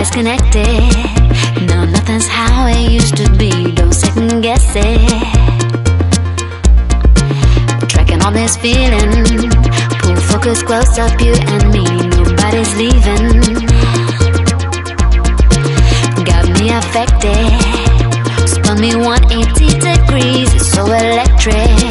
disconnected. No, nothing's how it used to be. Don't second guess it. Tracking on this feeling. Pull focus close up, you and me. Nobody's leaving. Got me affected. Spun me 180 degrees. It's so electric.